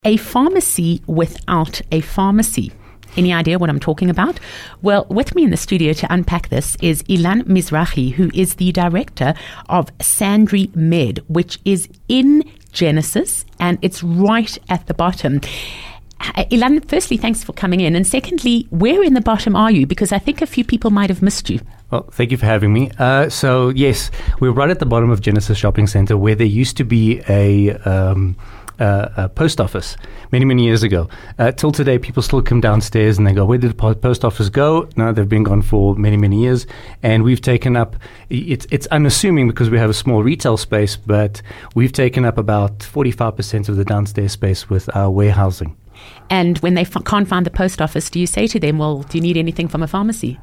A pharmacy without a pharmacy. Any idea what I'm talking about? Well, with me in the studio to unpack this is Ilan Mizrahi, who is the director of Sandri Med, which is in Genesis, and it's right at the bottom. Ilan, firstly, thanks for coming in. And secondly, where in the bottom are you? Because I think a few people might have missed you. Well, thank you for having me. So, yes, we're right at the bottom of Genesis Shopping Centre, where there used to be a post office many years ago. Till today, people still come downstairs and they go, where did the post office go? No, they've been gone for many years. And we've taken up, it's unassuming because we have a small retail space, but we've taken up about 45% of the downstairs space with our warehousing. And when they can't find the post office, do you say to them, well, do you need anything from a pharmacy?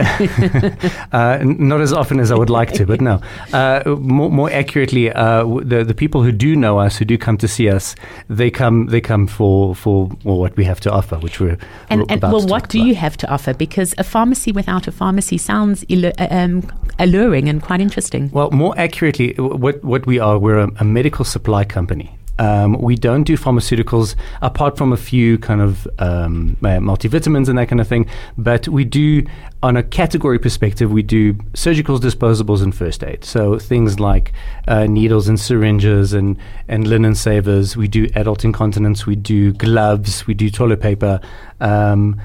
Not as often as I would like to, but no. More accurately, the people who do know us, who do come to see us, they come for what we have to offer, which we're about well, to what talk do about. you have to offer? Because a pharmacy without a pharmacy sounds alluring and quite interesting. Well, more accurately, what we are, we're a medical supply company. We don't do pharmaceuticals apart from a few kind of multivitamins and that kind of thing. But we do, on a category perspective, we do surgicals, disposables, and first aid. So things like needles and syringes and linen savers. We do adult incontinence. We do gloves. We do toilet paper. And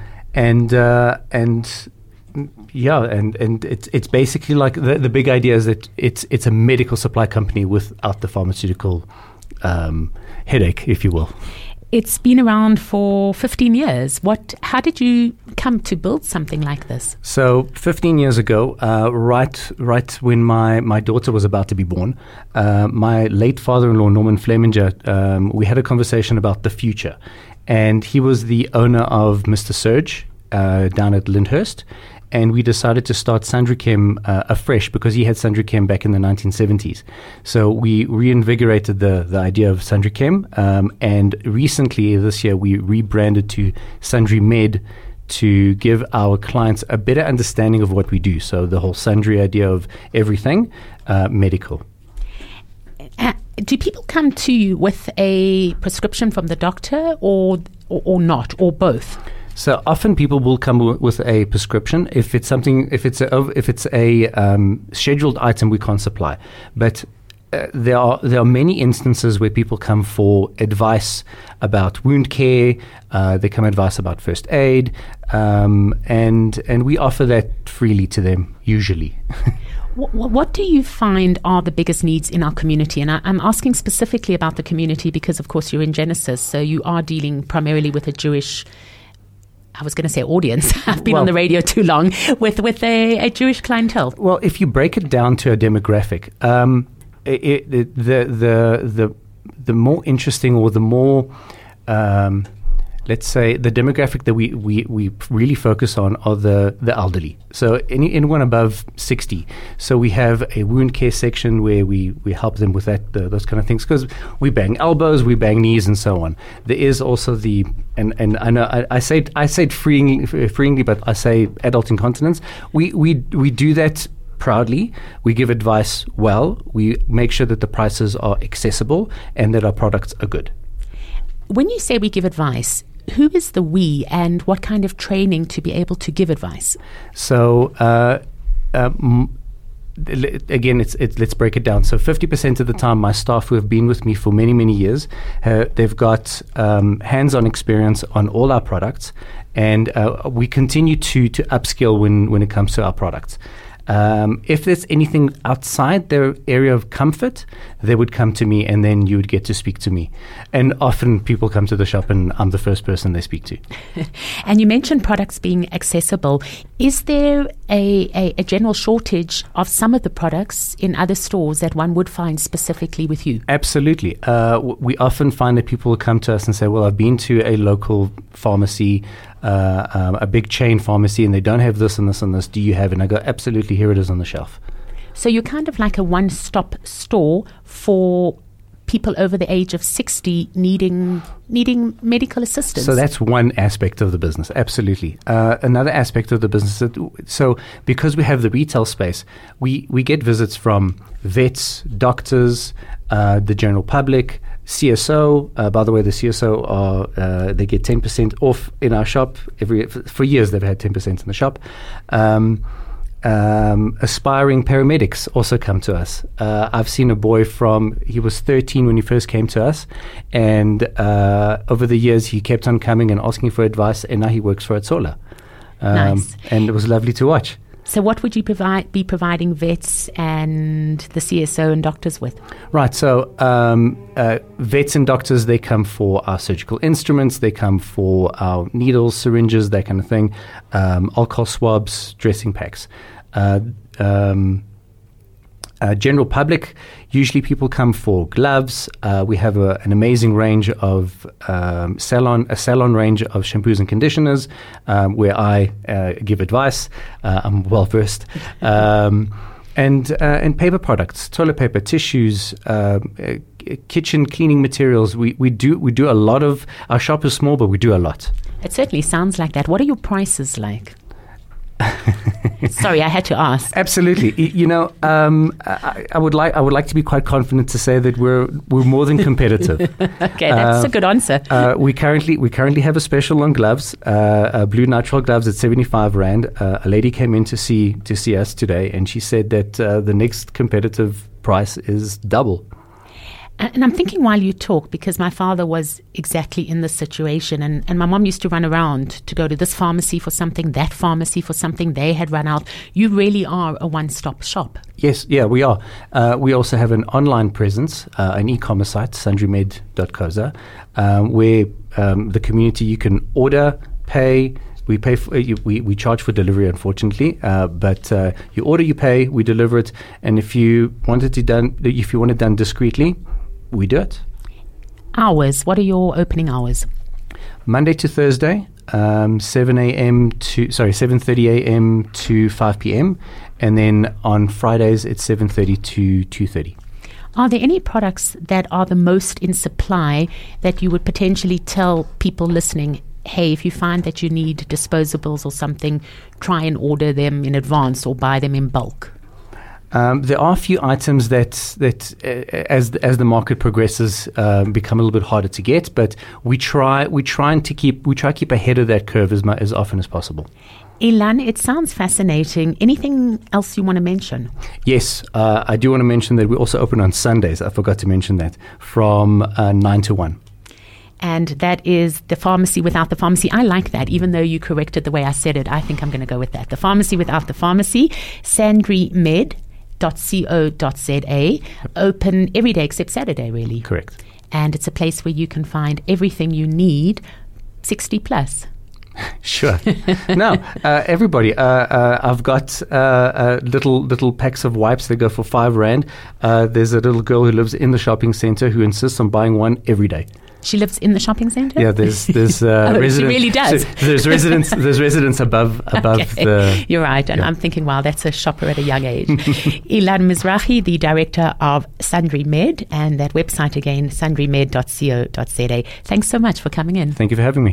it's basically like the big idea is that it's a medical supply company without the pharmaceutical headache, if you will. It's been around for 15 years. How did you come to build something like this? So 15 years ago, right when my daughter was about to be born, my late father-in-law, Norman Fleminger, we had a conversation about the future. And he was the owner of Mr. Surge down at Lyndhurst. And we decided to start Sandrichem afresh because he had Sandrichem back in the 1970s. So we reinvigorated the idea of Sandrichem. And recently, this year, we rebranded to Sandri Med to give our clients a better understanding of what we do. So the whole Sandri idea of everything medical. Do people come to you with a prescription from the doctor or not, or both? So often people will come with a prescription if it's a scheduled item we can't supply. But there are many instances where people come for advice about wound care. They come advice about first aid, and we offer that freely to them usually. What do you find are the biggest needs in our community? And I'm asking specifically about the community because, of course, you're in Genesis, so you are dealing primarily with a Jewish. I was going to say audience. I've been on the radio too long with a Jewish clientele. Well, if you break it down to a demographic, the more interesting or the more let's say the demographic that we really focus on are the elderly. So anyone above 60. So we have a wound care section where we help them with that those kind of things because we bang elbows, we bang knees, and so on. There is also and I know I say it freely, but I say adult incontinence. We do that proudly. We give advice well. We make sure that the prices are accessible and that our products are good. When you say we give advice, who is the we and what kind of training to be able to give advice? So again, let's break it down. So 50% of the time, my staff who have been with me for many years, they've got hands-on experience on all our products, and we continue to upskill when it comes to our products. If there's anything outside their area of comfort, they would come to me and then you would get to speak to me. And often people come to the shop and I'm the first person they speak to. And you mentioned products being accessible. Is there a general shortage of some of the products in other stores that one would find specifically with you? Absolutely. We often find that people will come to us and say, well, I've been to a local pharmacy, a big chain pharmacy, and they don't have this and this and this. Do you have it? And I go, absolutely, here it is on the shelf. So you're kind of like a one-stop store for people over the age of 60 needing medical assistance. So that's one aspect of the business, absolutely. Another aspect of the business, so because we have the retail space, we get visits from vets, doctors, the general public, CSO, by the way, the CSO they get 10% off in our shop. For years they've had 10% in the shop. Aspiring paramedics also come to us. I've seen a boy he was 13 when he first came to us, and over the years he kept on coming and asking for advice, and now he works for Atsola. Nice. And it was lovely to watch. So what would you be providing vets and the CSO and doctors with? Right, so vets and doctors, they come for our surgical instruments, they come for our needles, syringes, that kind of thing, alcohol swabs, dressing packs. General public, usually people come for gloves. We have an amazing range of a salon range of shampoos and conditioners, where I give advice. I'm well versed. And paper products, toilet paper, tissues, kitchen cleaning materials. We do a lot of. Our shop is small, but we do a lot. It certainly sounds like that. What are your prices like? Sorry, I had to ask. Absolutely. I would like to be quite confident to say that we're more than competitive. Okay, that's a good answer. We currently have a special on gloves, blue nitrile gloves at 75 Rand. A lady came in to see us today, and she said that the next competitive price is double. And I'm thinking while you talk, because my father was exactly in this situation, and my mom used to run around to go to this pharmacy for something, that pharmacy for something. They had run out. You really are a one-stop shop. Yes, yeah, we are. We also have an online presence, an e-commerce site, sundrymed.co.za, where the community, you can order, pay. We pay for, we charge for delivery, unfortunately, but you order, you pay, we deliver it, and if you want it done discreetly, we do it. Hours. What are your opening hours? Monday to Thursday, 7:30 a.m. to 5 p.m. And then on Fridays, it's 7:30 to 2:30. Are there any products that are the most in supply that you would potentially tell people listening, hey, if you find that you need disposables or something, try and order them in advance or buy them in bulk? There are a few items that as the market progresses become a little bit harder to get, but we try to keep ahead of that curve as often as possible. Ilan, it sounds fascinating. Anything else you want to mention? Yes, I do want to mention that we also open on Sundays. I forgot to mention that, from 9 to 1. And that is the pharmacy without the pharmacy. I like that, even though you corrected the way I said it. I think I'm going to go with that. The pharmacy without the pharmacy. SandryMed.co.za, open every day except Saturday, really. Correct. And it's a place where you can find everything you need, 60 plus. Sure. No, everybody. I've got little packs of wipes that go for 5 Rand. There's a little girl who lives in the shopping center who insists on buying one every day. She lives in the shopping centre? Yeah, there's residents. She really does. There's residents above okay. the. You're right, and yeah. I'm thinking, wow, that's a shopper at a young age. Ilan Mizrahi, the director of Sundry Med, and that website again, sundrymed.co.za. Thanks so much for coming in. Thank you for having me.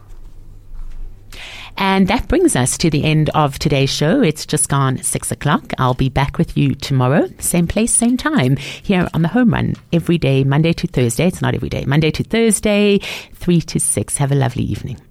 And that brings us to the end of today's show. It's just gone 6 o'clock. I'll be back with you tomorrow, same place, same time, here on the Home Run, every day, Monday to Thursday. It's not every day, Monday to Thursday, 3 to 6. Have a lovely evening.